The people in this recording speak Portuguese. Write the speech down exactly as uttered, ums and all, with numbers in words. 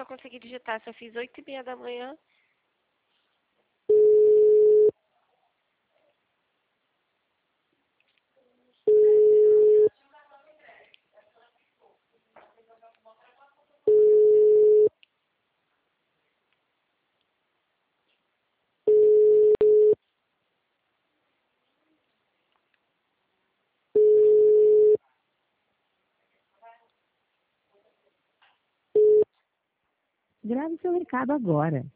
para conseguir digitar. Se eu fiz oito e meia da manhã. Grave seu recado agora.